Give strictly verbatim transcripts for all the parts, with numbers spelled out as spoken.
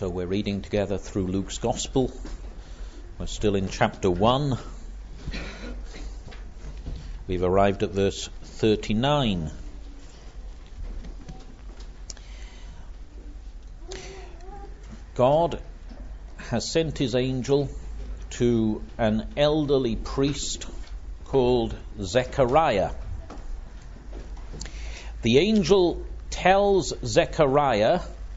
So we're reading together through Luke's Gospel. We're still in chapter one. We've arrived at verse thirty-nine. God has sent his angel to an elderly priest called Zechariah. The angel tells Zechariah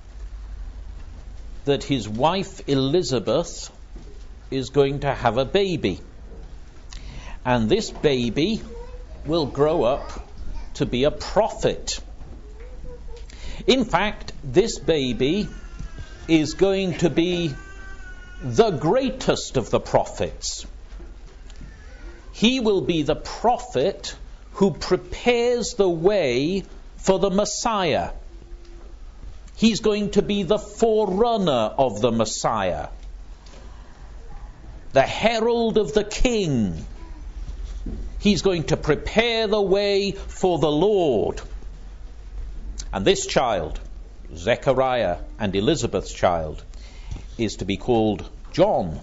that his wife Elizabeth is going to have a baby. And this baby will grow up to be a prophet. In fact, this baby is going to be the greatest of the prophets. He will be the prophet who prepares the way for the Messiah. He's going to be the forerunner of the Messiah, the herald of the King. He's going to prepare the way for the Lord. And this child, Zechariah and Elizabeth's child, is to be called John.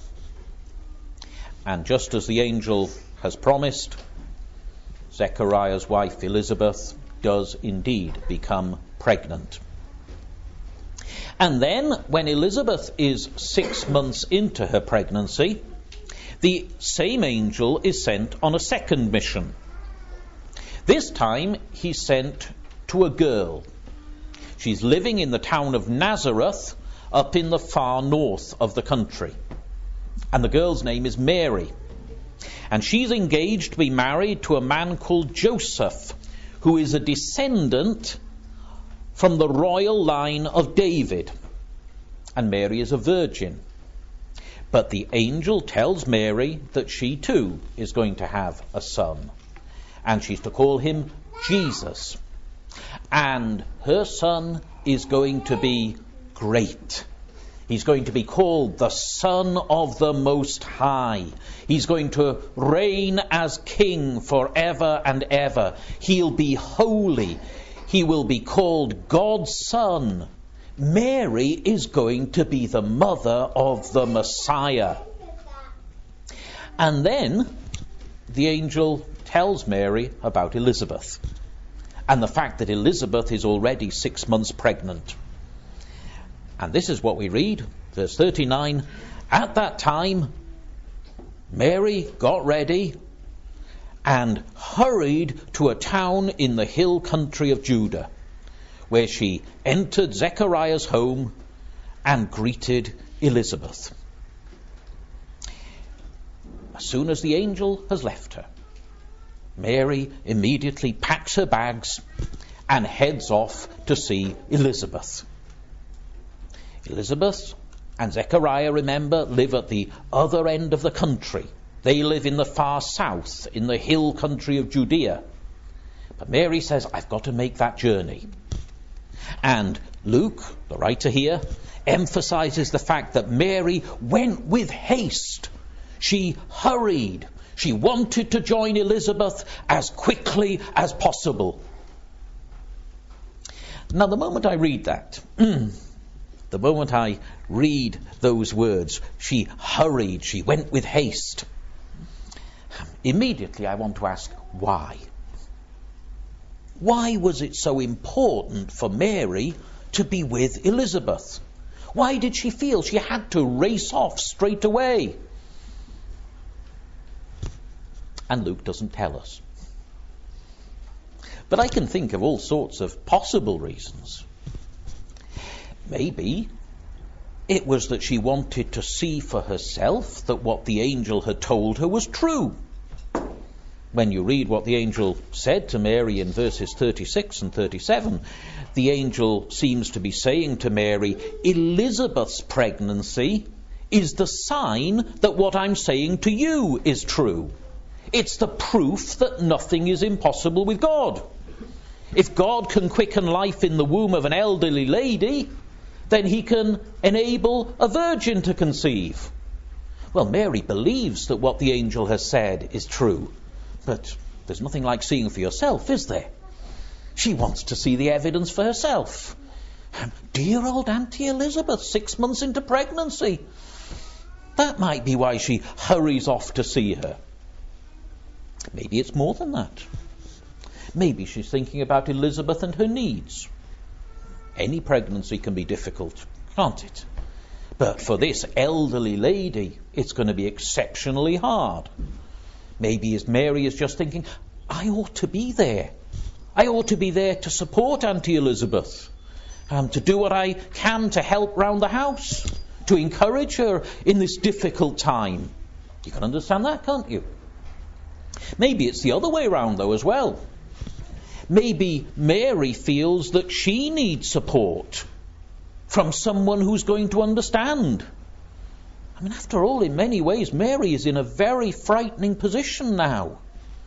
And just as the angel has promised, Zechariah's wife Elizabeth does indeed become pregnant. And then, when Elizabeth is six months into her pregnancy, the same angel is sent on a second mission. This time, he's sent to a girl. She's living in the town of Nazareth, up in the far north of the country. And the girl's name is Mary. And she's engaged to be married to a man called Joseph, who is a descendant from the royal line of David. And Mary is a virgin. But the angel tells Mary that she too is going to have a son. And she's to call him Jesus. And her son is going to be great. He's going to be called the Son of the Most High. He's going to reign as king forever and ever. He'll be holy. He will be called God's Son. Mary is going to be the mother of the Messiah. And then the angel tells Mary about Elizabeth and the fact that Elizabeth is already six months pregnant. And this is what we read, verse thirty-nine. At that time, Mary got ready and hurried to a town in the hill country of Judah, where she entered Zechariah's home and greeted Elizabeth. As soon as the angel has left her, Mary immediately packs her bags and heads off to see Elizabeth. Elizabeth and Zechariah, remember, live at the other end of the country. They live in the far south, in the hill country of Judea. But Mary says, I've got to make that journey. And Luke, the writer here, emphasizes the fact that Mary went with haste. She hurried. She wanted to join Elizabeth as quickly as possible. Now, the moment I read that, the moment I read those words, she hurried, she went with haste, immediately I want to ask, why? Why was it so important for Mary to be with Elizabeth? Why did she feel she had to race off straight away? And Luke doesn't tell us. But I can think of all sorts of possible reasons. Maybe it was that she wanted to see for herself that what the angel had told her was true. When you read what the angel said to Mary in verses thirty-six and thirty-seven, the angel seems to be saying to Mary, Elizabeth's pregnancy is the sign that what I'm saying to you is true. It's the proof that nothing is impossible with God. If God can quicken life in the womb of an elderly lady, then he can enable a virgin to conceive. Well, Mary believes that what the angel has said is true. But there's nothing like seeing for yourself, is there? She wants to see the evidence for herself. Dear old Auntie Elizabeth, six months into pregnancy. That might be why she hurries off to see her. Maybe it's more than that. Maybe she's thinking about Elizabeth and her needs. Any pregnancy can be difficult, can't it? But for this elderly lady, it's going to be exceptionally hard. Maybe as Mary is just thinking, I ought to be there. I ought to be there to support Auntie Elizabeth, um, to do what I can to help round the house, to encourage her in this difficult time. You can understand that, can't you? Maybe it's the other way around, though, as well. Maybe Mary feels that she needs support from someone who's going to understand. I mean, after all, in many ways, Mary is in a very frightening position now.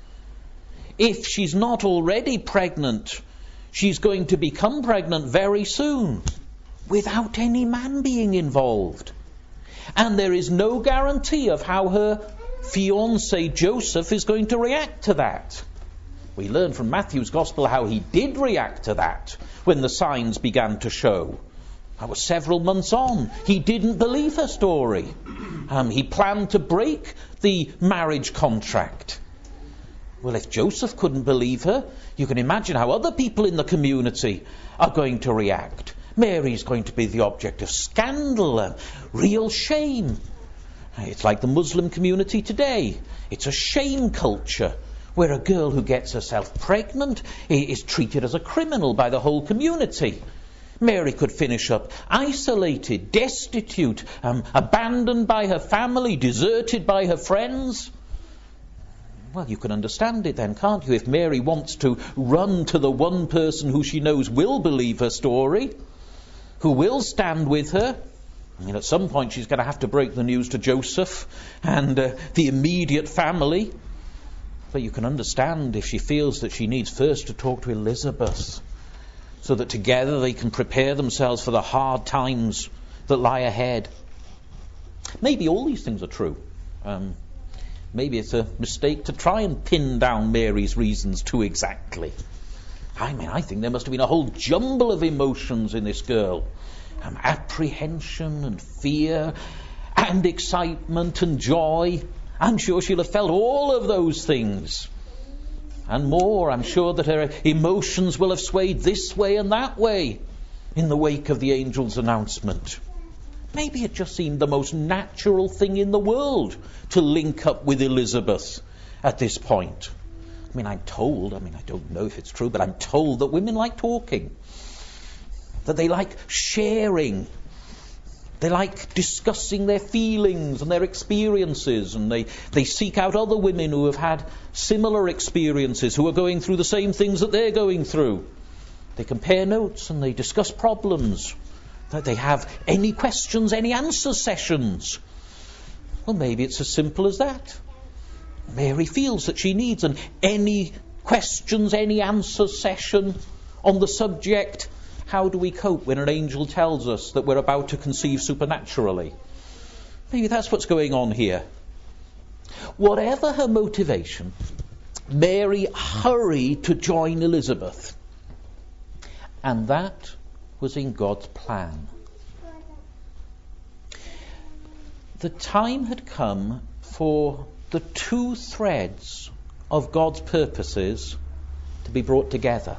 If she's not already pregnant, she's going to become pregnant very soon, without any man being involved. And there is no guarantee of how her fiancé Joseph is going to react to that. We learn from Matthew's Gospel how he did react to that when the signs began to show. That was several months on. He didn't believe her story. Um, he planned to break the marriage contract. Well, if Joseph couldn't believe her, you can imagine how other people in the community are going to react. Mary's going to be the object of scandal and real shame. It's like the Muslim community today. It's a shame culture, where a girl who gets herself pregnant is treated as a criminal by the whole community. Mary could finish up isolated, destitute, um, abandoned by her family, deserted by her friends. Well, you can understand it then, can't you? If Mary wants to run to the one person who she knows will believe her story, who will stand with her, I mean, at some point she's going to have to break the news to Joseph and uh, the immediate family. But you can understand if she feels that she needs first to talk to Elizabeth, so that together they can prepare themselves for the hard times that lie ahead. Maybe all these things are true. Um, maybe it's a mistake to try and pin down Mary's reasons too exactly. I mean, I think there must have been a whole jumble of emotions in this girl. Um, apprehension and fear and excitement and joy. I'm sure she'll have felt all of those things. And more, I'm sure that her emotions will have swayed this way and that way in the wake of the angel's announcement. Maybe it just seemed the most natural thing in the world to link up with Elizabeth at this point. I mean, I'm told, I mean, I don't know if it's true, but I'm told that women like talking, that they like sharing. They like discussing their feelings and their experiences, and they, they seek out other women who have had similar experiences, who are going through the same things that they're going through. They compare notes and they discuss problems. They have any questions, any answer sessions. Well, maybe it's as simple as that. Mary feels that she needs an any questions, any answer session on the subject. How do we cope when an angel tells us that we're about to conceive supernaturally? Maybe that's what's going on here. Whatever her motivation, Mary hurried to join Elizabeth. And that was in God's plan. The time had come for the two threads of God's purposes to be brought together.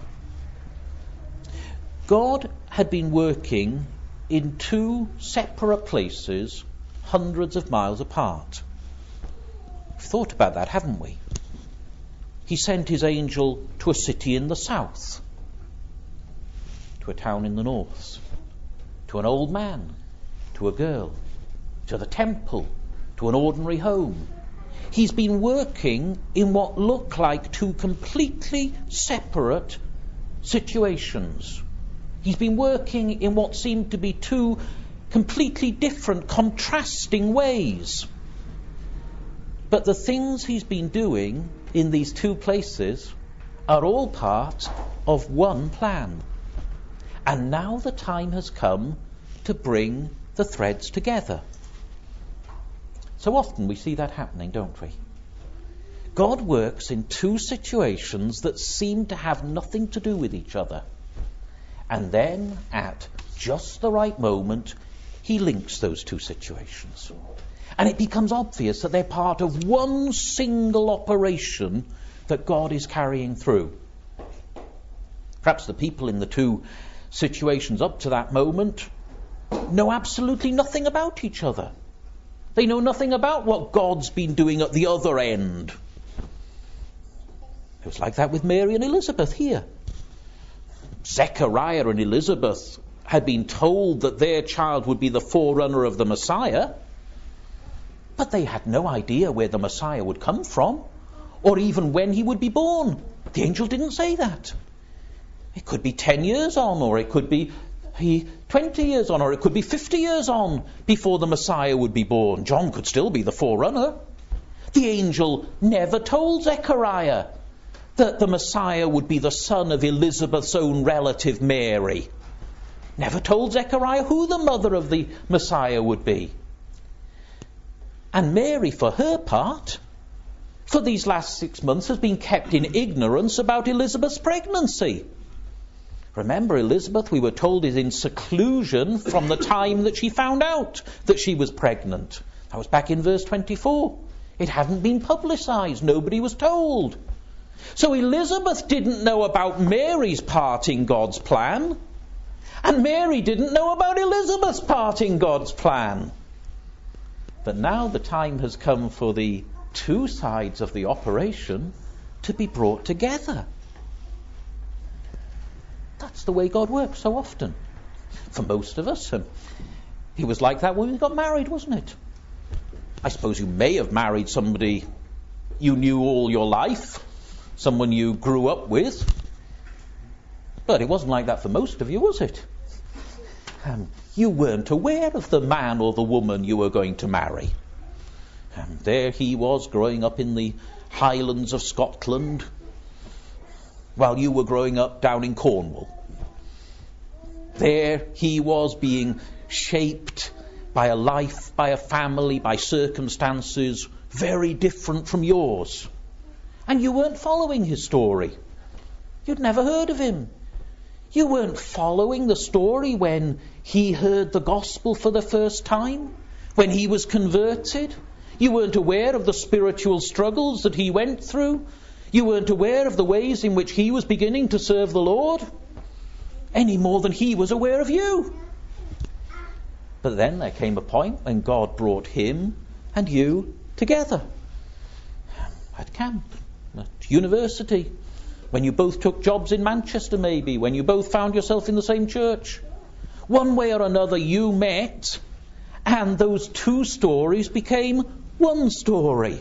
God had been working in two separate places, hundreds of miles apart. We've thought about that, haven't we? He sent his angel to a city in the south, to a town in the north, to an old man, to a girl, to the temple, to an ordinary home. He's been working in what look like two completely separate situations. He's been working in what seemed to be two completely different, contrasting ways. But the things he's been doing in these two places are all part of one plan. And now the time has come to bring the threads together. So often we see that happening, don't we? God works in two situations that seem to have nothing to do with each other. And then, at just the right moment, he links those two situations. And it becomes obvious that they're part of one single operation that God is carrying through. Perhaps the people in the two situations up to that moment know absolutely nothing about each other. They know nothing about what God's been doing at the other end. It was like that with Mary and Elizabeth here. Zechariah and Elizabeth had been told that their child would be the forerunner of the Messiah, but they had no idea where the Messiah would come from, or even when he would be born. The angel didn't say that. It could be ten years on, or it could be twenty years on, or it could be fifty years on before the Messiah would be born. John could still be the forerunner. The angel never told Zechariah that the Messiah would be the son of Elizabeth's own relative Mary. Never told Zechariah who the mother of the Messiah would be. And Mary, for her part, for these last six months has been kept in ignorance about Elizabeth's pregnancy. Remember, Elizabeth, we were told, is in seclusion from the time that she found out that she was pregnant. That was back in verse twenty-four. It hadn't been publicised. Nobody was told. So Elizabeth didn't know about Mary's part in God's plan, and Mary didn't know about Elizabeth's part in God's plan. But now the time has come for the two sides of the operation to be brought together. That's the way God works so often. For most of us, and it was like that when we got married, wasn't it? I suppose you may have married somebody you knew all your life, someone you grew up with, but it wasn't like that for most of you, was it? Um, you weren't aware of the man or the woman you were going to marry. And there he was, growing up in the Highlands of Scotland, while you were growing up down in Cornwall. There he was, being shaped by a life, by a family, by circumstances very different from yours. And you weren't following his story. You'd never heard of him. You weren't following the story when he heard the gospel for the first time, when he was converted. You weren't aware of the spiritual struggles that he went through. You weren't aware of the ways in which he was beginning to serve the Lord, any more than he was aware of you. But then there came a point when God brought him and you together. At camp, at university, when you both took jobs in Manchester maybe, when you both found yourself in the same church. One way or another you met, and those two stories became one story.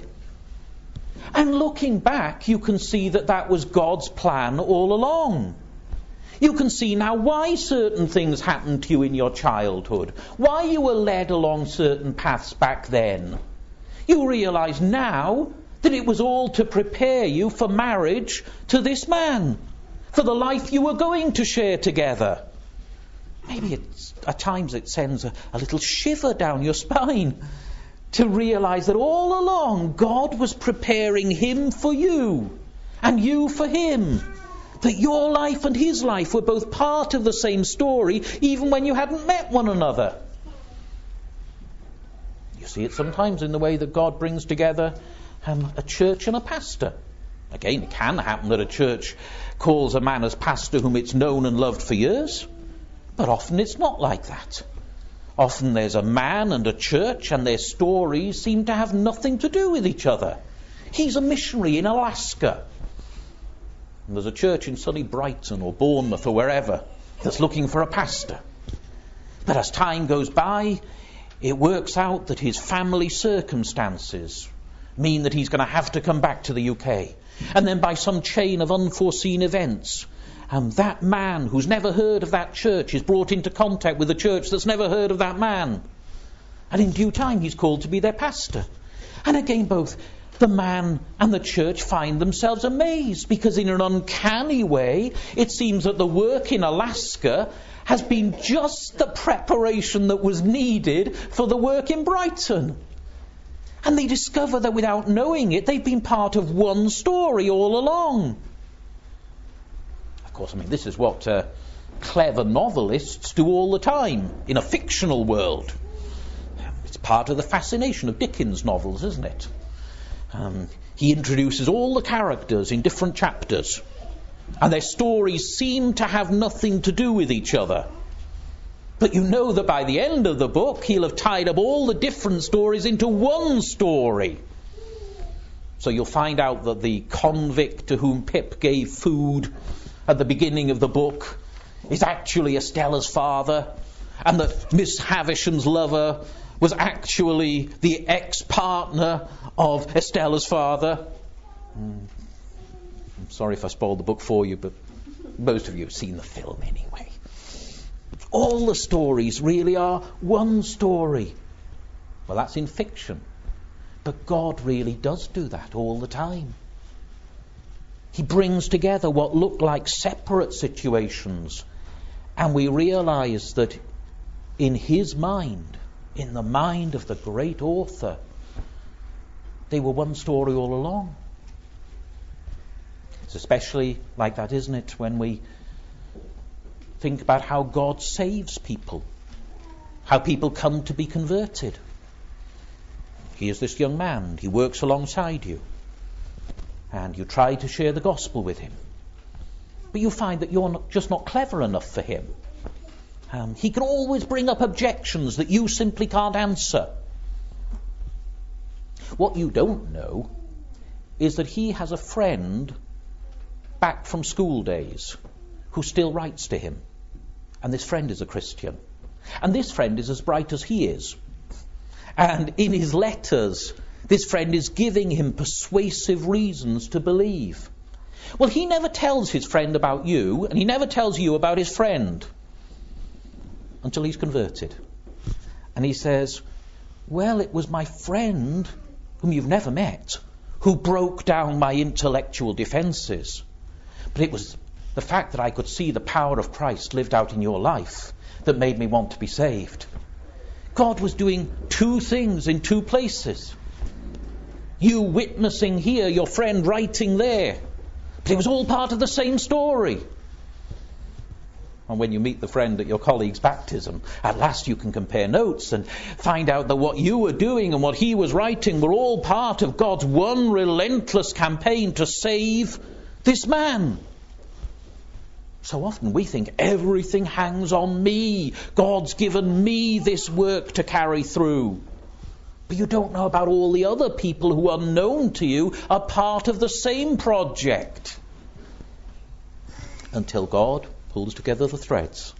And looking back, you can see that that was God's plan all along. You can see now why certain things happened to you in your childhood, why you were led along certain paths back then. You realise now that it was all to prepare you for marriage to this man, for the life you were going to share together. Maybe it's, at times it sends a, a little shiver down your spine to realise that all along God was preparing him for you and you for him. That your life and his life were both part of the same story, even when you hadn't met one another. You see it sometimes in the way that God brings together um, a church and a pastor. Again, it can happen that a church calls a man as pastor whom it's known and loved for years, but often it's not like that. Often there's a man and a church, and their stories seem to have nothing to do with each other. He's a missionary in Alaska, and there's a church in sunny Brighton or Bournemouth or wherever that's looking for a pastor. But as time goes by, it works out that his family circumstances mean that he's going to have to come back to the U K. And then by some chain of unforeseen events, and that man who's never heard of that church is brought into contact with a church that's never heard of that man. And in due time he's called to be their pastor. And again, both the man and the church find themselves amazed, because in an uncanny way it seems that the work in Alaska has been just the preparation that was needed for the work in Brighton. And they discover that without knowing it, they've been part of one story all along. Of course, I mean, this is what uh, clever novelists do all the time in a fictional world. It's part of the fascination of Dickens' novels, isn't it? Um, he introduces all the characters in different chapters, and their stories seem to have nothing to do with each other. But you know that by the end of the book, he'll have tied up all the different stories into one story. So you'll find out that the convict to whom Pip gave food at the beginning of the book is actually Estella's father, and that Miss Havisham's lover was actually the ex-partner of Estella's father. Mm. I'm sorry if I spoiled the book for you, but most of you have seen the film anyway. All the stories really are one story. Well, that's in fiction. But God really does do that all the time. He brings together what look like separate situations, and we realize that in his mind, in the mind of the great author, they were one story all along. It's especially like that, isn't it, when we think about how God saves people, how people come to be converted. Here's this young man, he works alongside you, and you try to share the gospel with him. But you find that you're not, just not clever enough for him. Um, he can always bring up objections that you simply can't answer. What you don't know is that he has a friend back from school days who still writes to him. And this friend is a Christian. And this friend is as bright as he is. And in his letters, this friend is giving him persuasive reasons to believe. Well, he never tells his friend about you, and he never tells you about his friend until he's converted. And he says, well, it was my friend, whom you've never met, who broke down my intellectual defences. But it was the fact that I could see the power of Christ lived out in your life that made me want to be saved. God was doing two things in two places. You witnessing here, your friend writing there. But it was all part of the same story. And when you meet the friend at your colleague's baptism, at last you can compare notes and find out that what you were doing and what he was writing were all part of God's one relentless campaign to save this man. So often we think everything hangs on me. God's given me this work to carry through. But you don't know about all the other people who, unknown to you, are part of the same project. Until God pulls together the threads.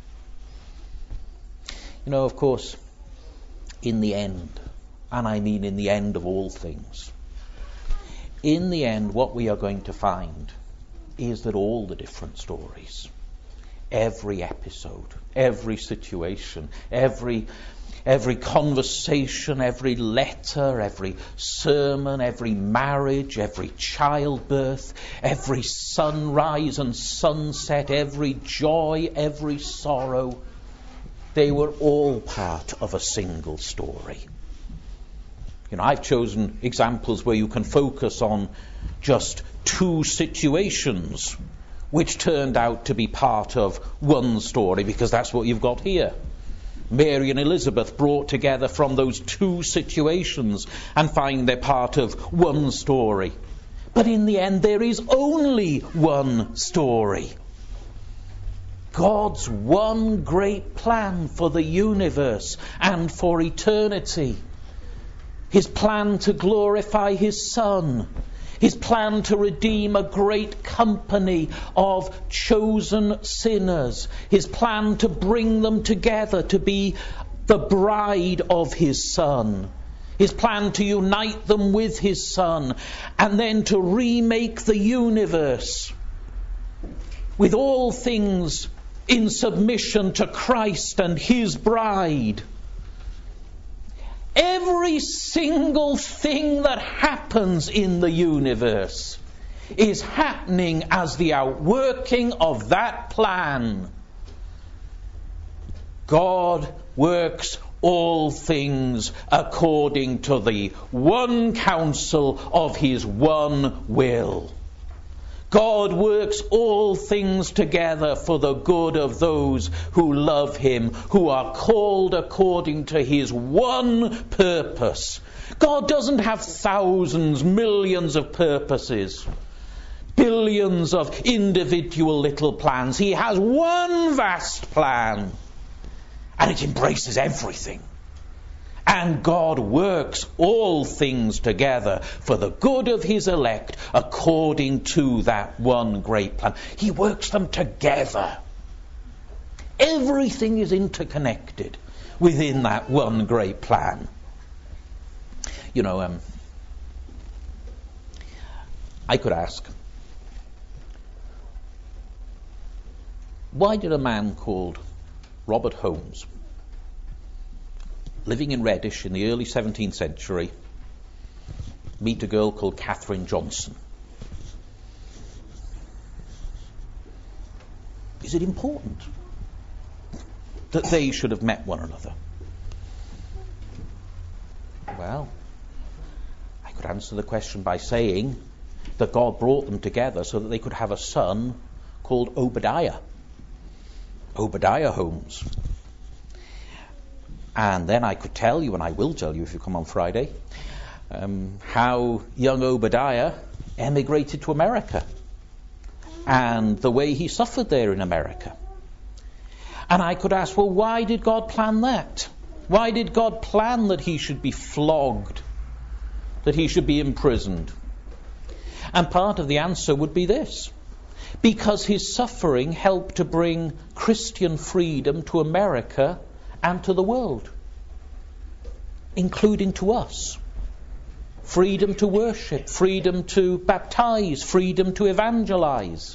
You know, of course, in the end, and I mean in the end of all things, in the end what we are going to find is that all the different stories, every episode, every situation, every every conversation, every letter, every sermon, every marriage, every childbirth, every sunrise and sunset, every joy, every sorrow, they were all part of a single story. You know, I've chosen examples where you can focus on just two situations which turned out to be part of one story, because that's what you've got here. Mary and Elizabeth brought together from those two situations and find they're part of one story. But in the end, there is only one story. God's one great plan for the universe and for eternity. His plan to glorify his Son. His plan to redeem a great company of chosen sinners. His plan to bring them together to be the bride of his Son. His plan to unite them with his Son. And then to remake the universe with all things in submission to Christ and his bride. Every single thing that happens in the universe is happening as the outworking of that plan. God works all things according to the one counsel of his one will. God works all things together for the good of those who love him, who are called according to his one purpose. God doesn't have thousands, millions of purposes, billions of individual little plans. He has one vast plan, and it embraces everything. And God works all things together for the good of his elect according to that one great plan. He works them together. Everything is interconnected within that one great plan. You know, um, I could ask, why did a man called Robert Holmes, living in Reddish in the early seventeenth century, meet a girl called Catherine Johnson? Is it important that they should have met one another? Well, I could answer the question by saying that God brought them together so that they could have a son called Obadiah. Obadiah Holmes. And then I could tell you, and I will tell you if you come on Friday, um, how young Obadiah emigrated to America and the way he suffered there in America. And I could ask, well, why did God plan that? Why did God plan that he should be flogged, that he should be imprisoned? And part of the answer would be this: because his suffering helped to bring Christian freedom to America and to the world, including to us. Freedom to worship, freedom to baptize, freedom to evangelize.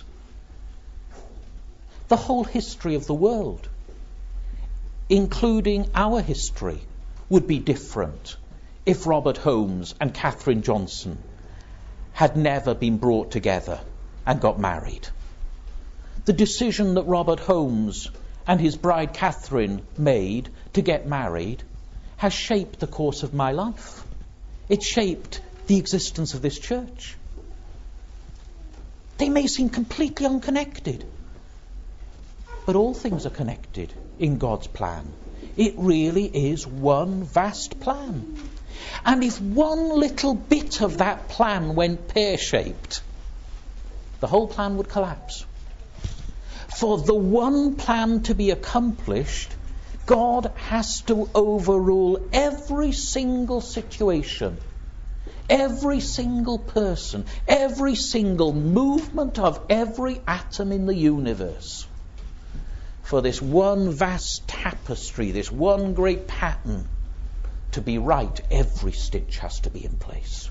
The whole history of the world, including our history, would be different if Robert Holmes and Catherine Johnson had never been brought together and got married. The decision that Robert Holmes and his bride Catherine made to get married has shaped the course of my life. It shaped the existence of this church. They may seem completely unconnected, but all things are connected in God's plan. It really is one vast plan. And if one little bit of that plan went pear-shaped, the whole plan would collapse. For the one plan to be accomplished, God has to overrule every single situation, every single person, every single movement of every atom in the universe. For this one vast tapestry, this one great pattern to be right, every stitch has to be in place.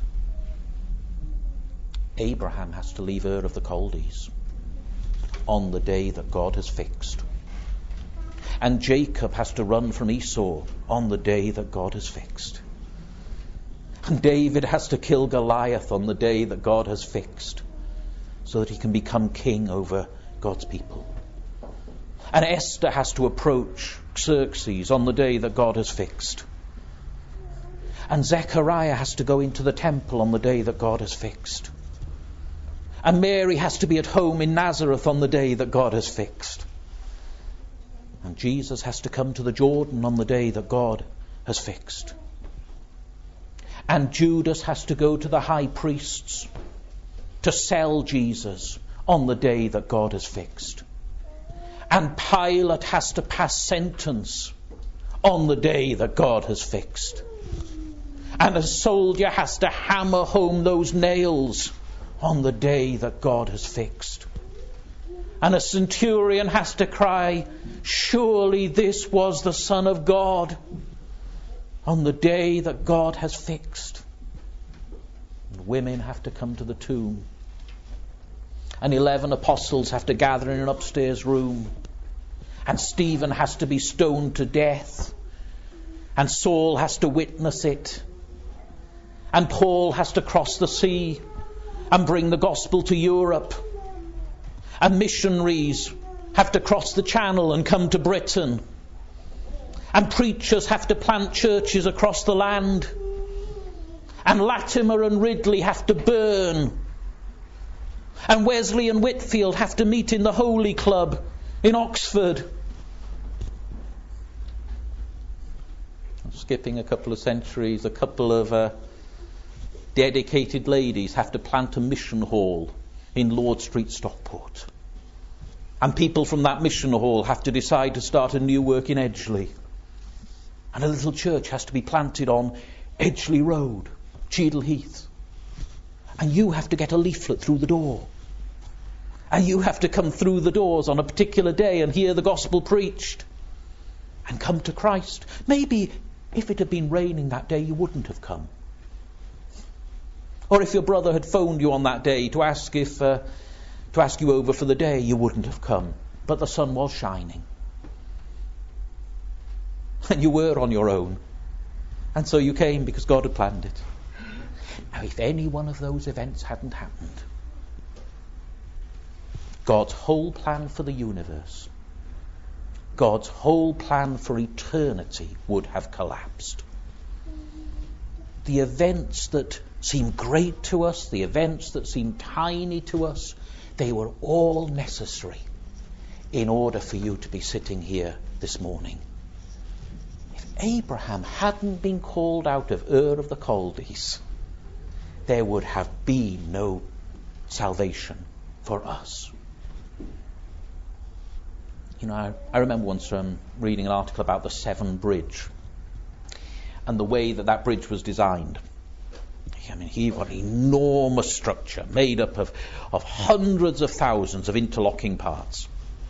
Abraham has to leave Ur of the Chaldees on the day that God has fixed. And Jacob has to run from Esau on the day that God has fixed. And David has to kill Goliath on the day that God has fixed, so that he can become king over God's people. And Esther has to approach Xerxes on the day that God has fixed. And Zechariah has to go into the temple on the day that God has fixed. And Mary has to be at home in Nazareth on the day that God has fixed. And Jesus has to come to the Jordan on the day that God has fixed. And Judas has to go to the high priests to sell Jesus on the day that God has fixed. And Pilate has to pass sentence on the day that God has fixed. And a soldier has to hammer home those nails on the day that God has fixed. And a centurion has to cry, surely this was the Son of God, on the day that God has fixed. And women have to come to the tomb. And eleven apostles have to gather in an upstairs room. And Stephen has to be stoned to death. And Saul has to witness it. And Paul has to cross the sea and bring the gospel to Europe. And missionaries have to cross the channel and come to Britain. And preachers have to plant churches across the land. And Latimer and Ridley have to burn And Wesley and Whitfield have to meet in the Holy Club in Oxford. Skipping a couple of centuries, a couple of uh, dedicated ladies have to plant a mission hall in Lord Street, Stockport. And people from that mission hall have to decide to start a new work in Edgeley. And a little church has to be planted on Edgeley Road, Cheadle Heath. And you have to get a leaflet through the door. And you have to come through the doors on a particular day and hear the gospel preached. And come to Christ. Maybe if it had been raining that day, you wouldn't have come. Or if your brother had phoned you on that day to ask if uh, to ask you over for the day, you wouldn't have come. But the sun was shining. And you were on your own. And so you came because God had planned it. Now, if any one of those events hadn't happened, God's whole plan for the universe, God's whole plan for eternity would have collapsed. The events that seem great to us, the events that seem tiny to us, they were all necessary in order for you to be sitting here this morning. If Abraham hadn't been called out of Ur of the Chaldees, there would have been no salvation for us. You know, I, I remember once um, reading an article about the Severn Bridge and the way that that bridge was designed. I mean, he got an enormous structure made up of, of hundreds of thousands of interlocking parts.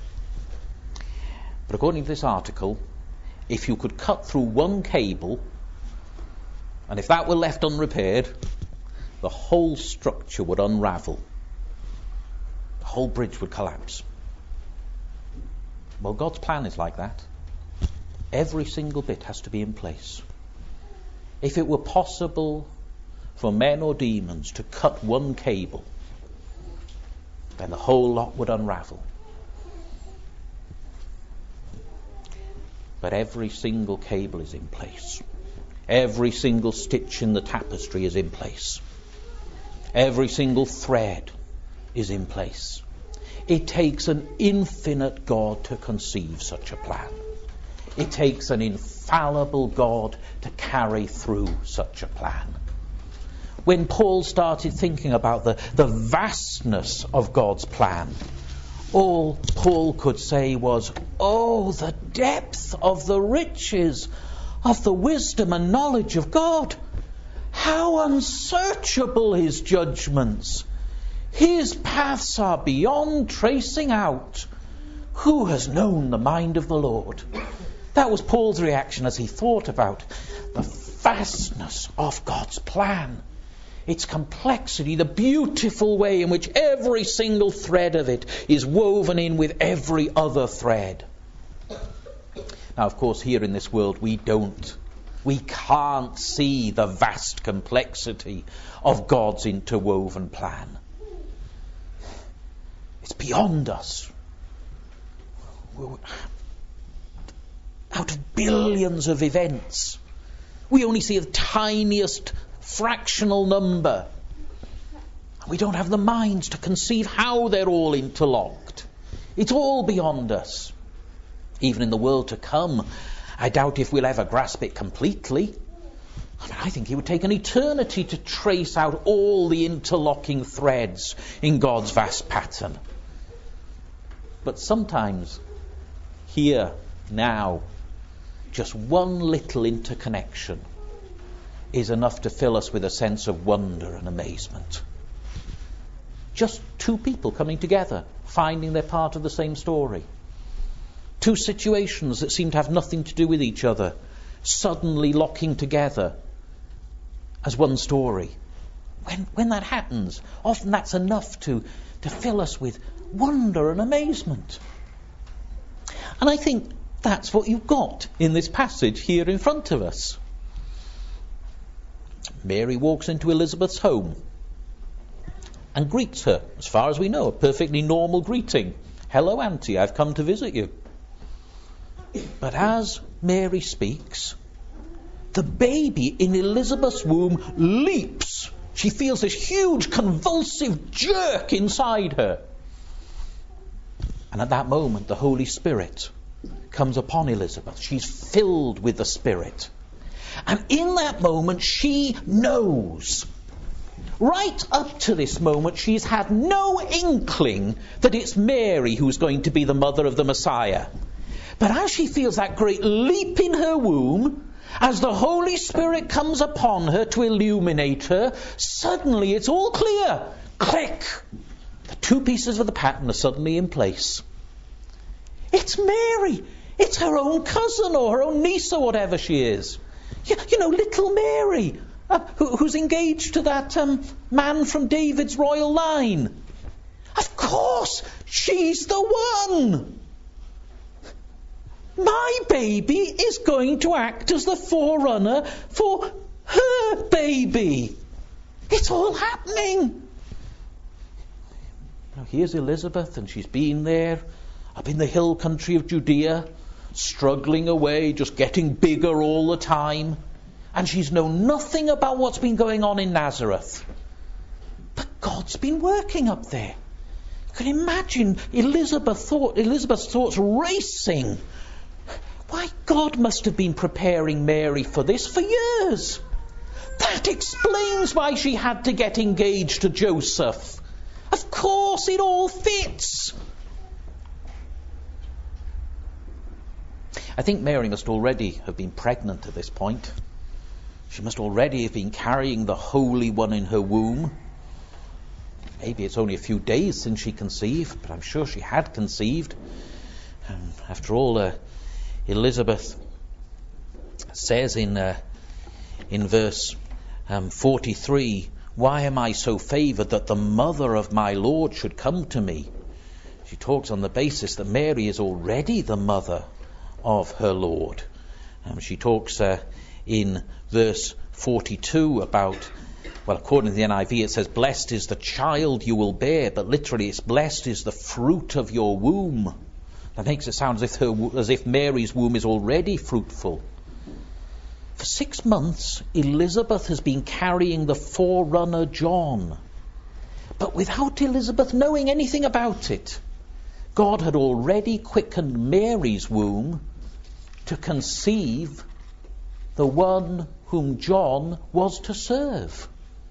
But according to this article, if you could cut through one cable, and if that were left unrepaired, the whole structure would unravel. The whole bridge would collapse. Well, God's plan is like that. Every single bit has to be in place. If it were possible for men or demons to cut one cable, then the whole lot would unravel. But every single cable is in place. Every single stitch in the tapestry is in place. Every single thread is in place. It takes an infinite God to conceive such a plan. It takes an infallible God to carry through such a plan. When Paul started thinking about the, the vastness of God's plan, all Paul could say was, "Oh, the depth of the riches of the wisdom and knowledge of God! How unsearchable his judgments! His paths are beyond tracing out. Who has known the mind of the Lord?" That was Paul's reaction as he thought about the vastness of God's plan. Its complexity, the beautiful way in which every single thread of it is woven in with every other thread. Now, of course, here in this world we don't, we can't see the vast complexity of God's interwoven plan. It's beyond us. Out of billions of events, we only see the tiniest fractional number. We don't have the minds to conceive how they're all interlocked. It's all beyond us. Even in the world to come, I doubt if we'll ever grasp it completely. I mean, I think it would take an eternity to trace out all the interlocking threads in God's vast pattern. But sometimes, here, now, just one little interconnection is enough to fill us with a sense of wonder and amazement. Just two people coming together, finding they're part of the same story. Two situations that seem to have nothing to do with each other, suddenly locking together as one story. When when that happens, often that's enough to, to fill us with wonder and amazement. And I think that's what you've got in this passage here in front of us. Mary walks into Elizabeth's home and greets her, as far as we know, a perfectly normal greeting. "Hello, Auntie, I've come to visit you." But as Mary speaks, the baby in Elizabeth's womb leaps She feels this huge convulsive jerk inside her. And at that moment, the Holy Spirit comes upon Elizabeth. She's filled with the Spirit. And in that moment, she knows. Right up to this moment, she's had no inkling that it's Mary who's going to be the mother of the Messiah. But as she feels that great leap in her womb, as the Holy Spirit comes upon her to illuminate her, suddenly it's all clear. Click! The two pieces of the pattern are suddenly in place. It's Mary! It's her own cousin or her own niece or whatever she is. You, you know, little Mary, uh, who, who's engaged to that um, man from David's royal line. Of course, she's the one! My baby is going to act as the forerunner for her baby. It's all happening. Now here's Elizabeth, and she's been there, up in the hill country of Judea, struggling away, just getting bigger all the time. And she's known nothing about what's been going on in Nazareth. But God's been working up there. You can imagine Elizabeth thought, Elizabeth's thoughts racing. Why, God must have been preparing Mary for this for years. That explains why she had to get engaged to Joseph. Of course, it all fits. I think Mary must already have been pregnant at this point. She must already have been carrying the Holy One in her womb. Maybe it's only a few days since she conceived, but I'm sure she had conceived. And after all, uh, Elizabeth says in uh, in verse um, forty-three, "Why am I so favoured that the mother of my Lord should come to me?" She talks on the basis that Mary is already the mother of her Lord. Um, she talks uh, in verse forty-two about, well, according to the N I V, it says, "Blessed is the child you will bear," but literally it's "blessed is the fruit of your womb." That makes it sound as if her, as if Mary's womb is already fruitful. For six months, Elizabeth has been carrying the forerunner John. But without Elizabeth knowing anything about it, God had already quickened Mary's womb to conceive the one whom John was to serve.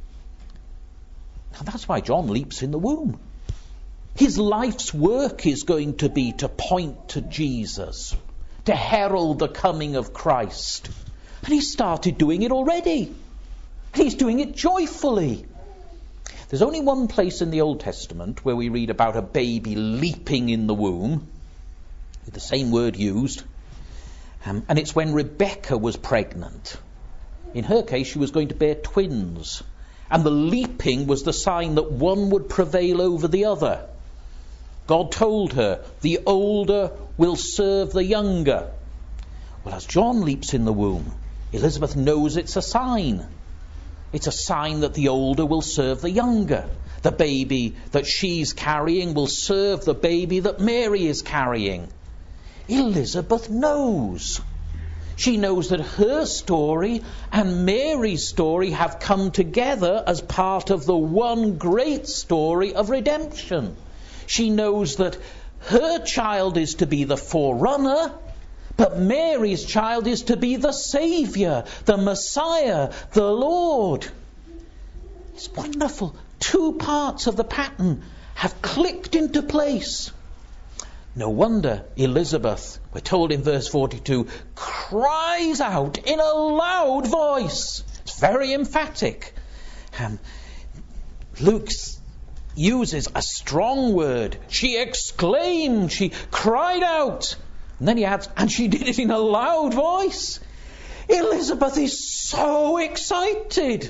Now that's why John leaps in the womb. His life's work is going to be to point to Jesus, to herald the coming of Christ. And he started doing it already. And he's doing it joyfully. There's only one place in the Old Testament where we read about a baby leaping in the womb, with the same word used. Um, and it's when Rebecca was pregnant. In her case, she was going to bear twins. And the leaping was the sign that one would prevail over the other. God told her, the older will serve the younger. Well, as John leaps in the womb, Elizabeth knows it's a sign. It's a sign that the older will serve the younger. The baby that she's carrying will serve the baby that Mary is carrying. Elizabeth knows. She knows that her story and Mary's story have come together as part of the one great story of redemption. She knows that her child is to be the forerunner, but Mary's child is to be the Saviour, the Messiah, the Lord. It's wonderful. Two parts of the pattern have clicked into place. No wonder Elizabeth, we're told in verse forty-two, cries out in a loud voice. It's very emphatic. Um, Luke uses a strong word. She exclaimed, she cried out. And then he adds, and she did it in a loud voice. Elizabeth is so excited.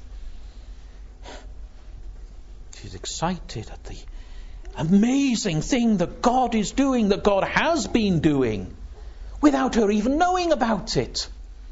She's excited at the amazing thing that God is doing, that God has been doing, without her even knowing about it.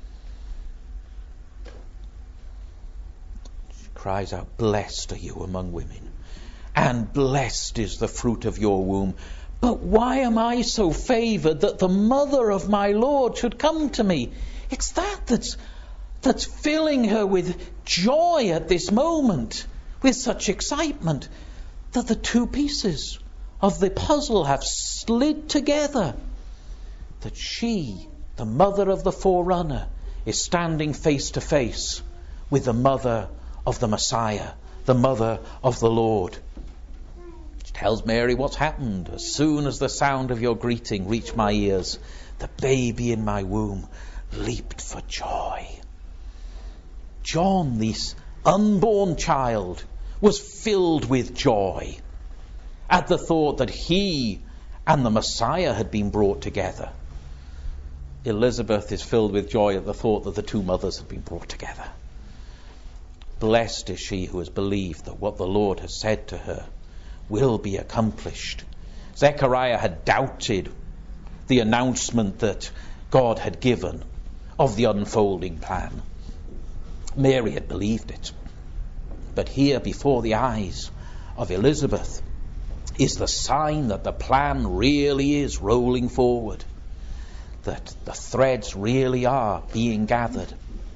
She cries out, "Blessed are you among women, and blessed is the fruit of your womb. But why am I so favoured that the mother of my Lord should come to me?" It's that that's that's filling her with joy at this moment, with such excitement, that the two pieces of the puzzle have slid together. That she, the mother of the forerunner, is standing face to face with the mother of the Messiah, the mother of the Lord. She tells Mary what's happened. As soon as the sound of your greeting reached my ears, the baby in my womb leaped for joy. John, this unborn child, was filled with joy at the thought that he and the Messiah had been brought together. Elizabeth is filled with joy at the thought that the two mothers had been brought together. Blessed is she who has believed that what the Lord has said to her will be accomplished. Zechariah had doubted the announcement that God had given of the unfolding plan. Mary had believed it. But here, before the eyes of Elizabeth, is the sign that the plan really is rolling forward, that the threads really are being gathered.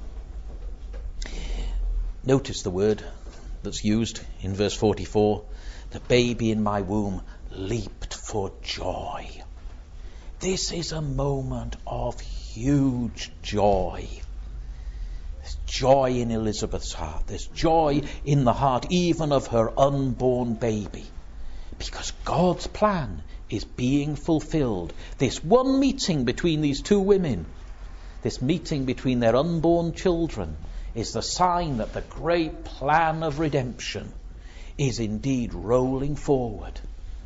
Notice the word that's used in verse forty-four. The baby in my womb leaped for joy. This is a moment of huge joy. There's joy in Elizabeth's heart. There's joy in the heart even of her unborn baby. Because God's plan is being fulfilled. This one meeting between these two women, this meeting between their unborn children, is the sign that the great plan of redemption is indeed rolling forward.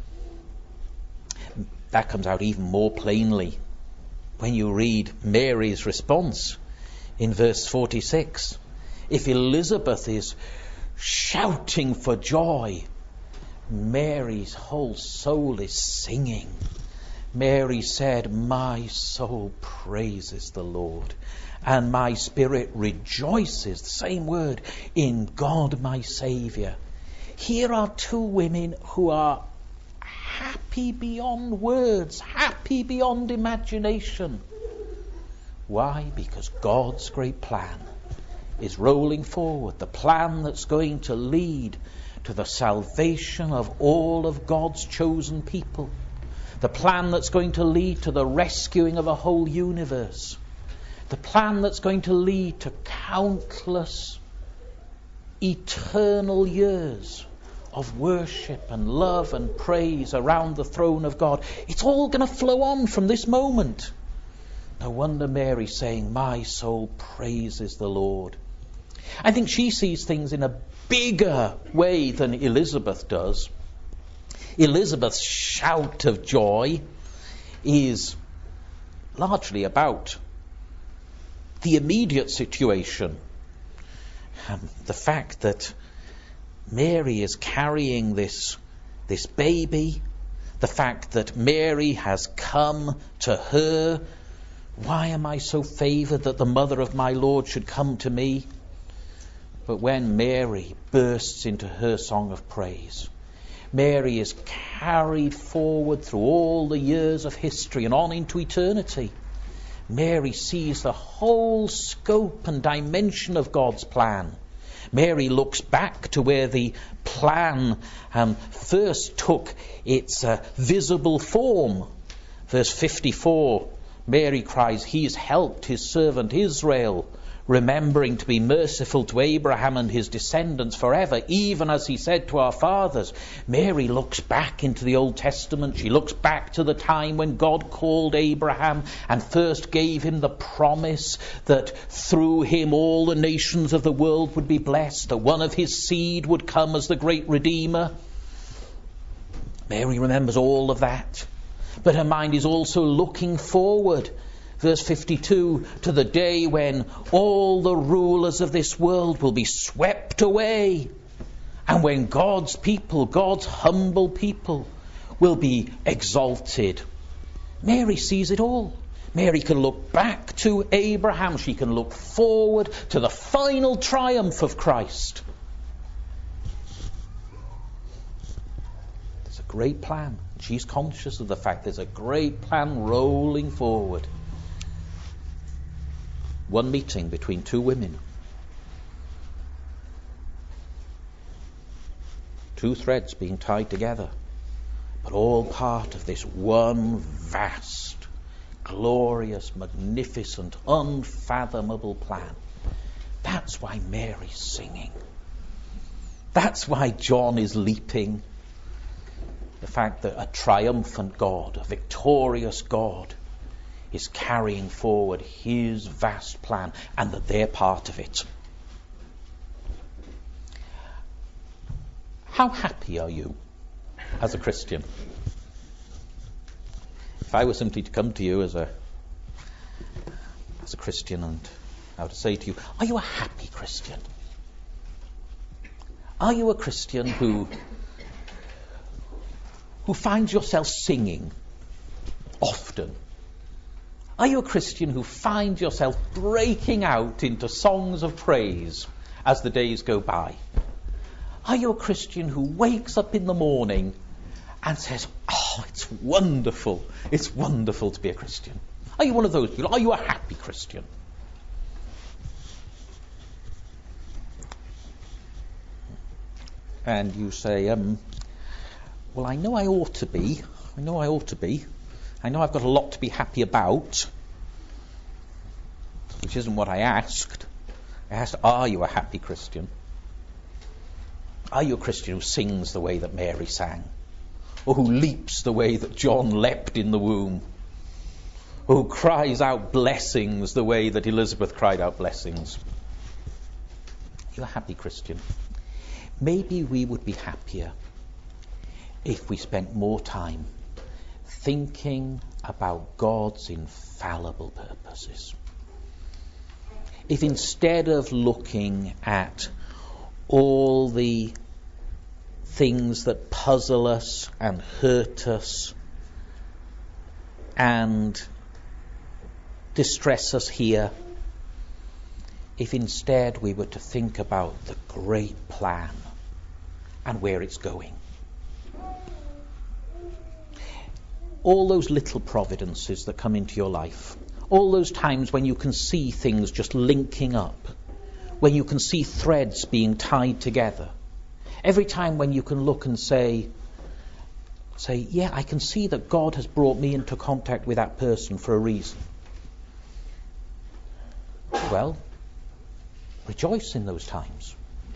That comes out even more plainly when you read Mary's response in verse forty-six. If Elizabeth is shouting for joy, Mary's whole soul is singing. Mary said, my soul praises the Lord, and my spirit rejoices, the same word, in God my Saviour. Here are two women who are happy beyond words, happy beyond imagination. Why? Because God's great plan is rolling forward, the plan that's going to lead to the salvation of all of God's chosen people, the plan that's going to lead to the rescuing of a whole universe, the plan that's going to lead to countless eternal years of worship and love and praise around the throne of God. It's all going to flow on from this moment. No wonder Mary's saying, my soul praises the Lord. I think she sees things in a bigger way than Elizabeth does. Elizabeth's shout of joy is largely about the immediate situation. Um, the fact that Mary is carrying this, this baby, the fact that Mary has come to her. Why am I so favoured that the mother of my Lord should come to me? But when Mary bursts into her song of praise, Mary is carried forward through all the years of history and on into eternity. Mary sees the whole scope and dimension of God's plan. Mary looks back to where the plan um, first took its uh, visible form. Verse fifty-four, Mary cries, he's helped his servant Israel, remembering to be merciful to Abraham and his descendants forever, even as he said to our fathers. Mary looks back into the Old Testament. She looks back to the time when God called Abraham and first gave him the promise that through him all the nations of the world would be blessed, that one of his seed would come as the great Redeemer. Mary remembers all of that. But her mind is also looking forward. Verse fifty-two, to the day when all the rulers of this world will be swept away, and when God's people, God's humble people, will be exalted. Mary sees it all. Mary can look back to Abraham. She can look forward to the final triumph of Christ. There's a great plan. She's conscious of the fact there's a great plan rolling forward. one meeting between two women. Two threads being tied together, but all part of this one vast, glorious, magnificent, unfathomable plan. That's why Mary's singing. That's why John is leaping. The fact that a triumphant God, a victorious God, is carrying forward his vast plan, and that they're part of it. How happy are you as a Christian? If I were simply to come to you as a as a Christian and I were to say to you, are you a happy Christian? Are you a Christian who who finds yourself singing often? Are you a Christian who finds yourself breaking out into songs of praise as the days go by? Are you a Christian who wakes up in the morning and says, oh, it's wonderful, it's wonderful to be a Christian? Are you one of those people? Are you a happy Christian? And you say, um, well, I know I ought to be. I know I ought to be. I know I've got a lot to be happy about, which isn't what I asked. I asked, are you a happy Christian? Are you a Christian who sings the way that Mary sang? Or who leaps the way that John leapt in the womb? Or who cries out blessings the way that Elizabeth cried out blessings? Are you a happy Christian? Maybe we would be happier if we spent more time thinking about God's infallible purposes. If instead of looking at all the things that puzzle us and hurt us and distress us here, if instead we were to think about the great plan and where it's going. All those little providences that come into your life, all those times when you can see things just linking up, when you can see threads being tied together, every time when you can look and say, say, yeah, I can see that God has brought me into contact with that person for a reason. Well, rejoice in those times.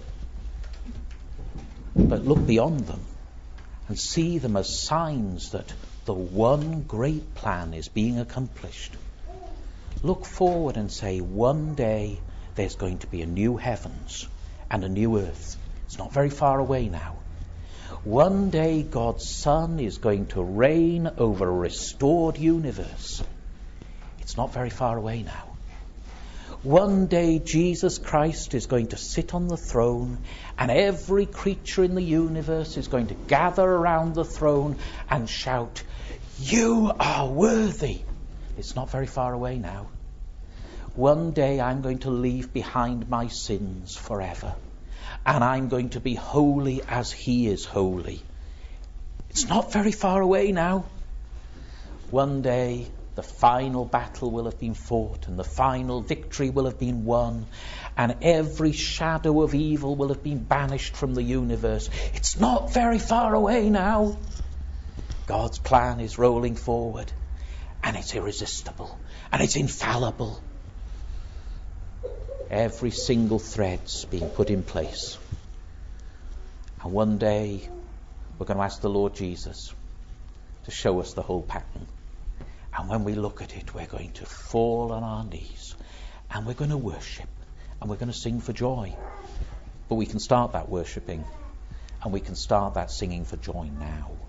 But look beyond them and see them as signs that the one great plan is being accomplished. Look forward and say, one day there's going to be a new heavens and a new earth. It's not very far away now. One day God's Son is going to reign over a restored universe. It's not very far away now. One day Jesus Christ is going to sit on the throne, and every creature in the universe is going to gather around the throne and shout, you are worthy. It's not very far away now. One day I'm going to leave behind my sins forever, and I'm going to be holy as he is holy. It's not very far away now. One day the final battle will have been fought, and the final victory will have been won, and every shadow of evil will have been banished from the universe. It's not very far away now. God's plan is rolling forward, and it's irresistible, and it's infallible. Every single thread's being put in place. And one day we're going to ask the Lord Jesus to show us the whole pattern. And when we look at it, we're going to fall on our knees, and we're going to worship, and we're going to sing for joy. But we can start that worshipping, and we can start that singing for joy now.